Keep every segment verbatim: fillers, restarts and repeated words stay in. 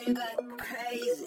you got crazy.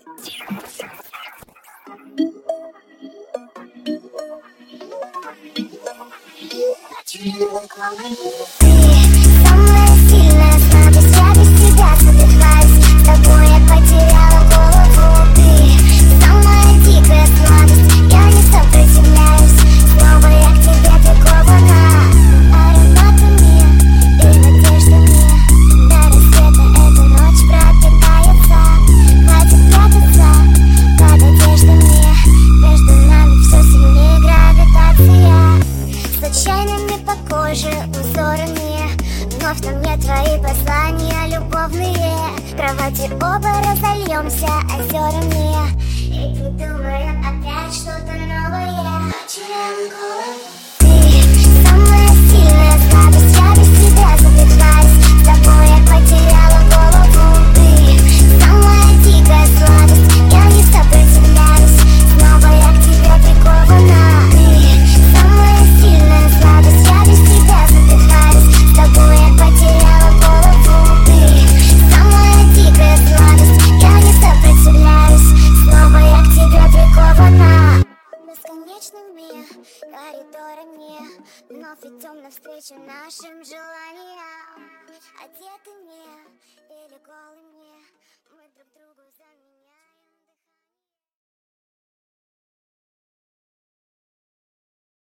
Самая сильная слабость, я без тебя задыхаюсь. С тобой я потеряла голову. Ты самая дикая слабость, я не сопротивляюсь. Снова я к тебе прикована. Ароматами и надеждами. До рассвета эта ночь пропитается. Хватит прятаться под одеждами. Между нами все сильнее гравитация. Случайными по коже узорами. Вновь на мне твои послания любовные. В кровати оба разольемся озерами и придумаем опять что-то новое. Потеряем голову. Ты самая сильная слабость, я без тебя задыхаюсь. С тобой я потеряла голову. Ты самая дикая слабость, я не сопротивляюсь. Снова я к тебе прикована. Ты самая сильная слабость, я без тебя задыхаюсь. С тобой я потеряла голову. Ты самая дикая слабость, я не сопротивляюсь. Снова я к тебе прикована. Бесконечными коридорами вновь идем навстречу нашим желаниям. Одетыми или голыми мы друг друга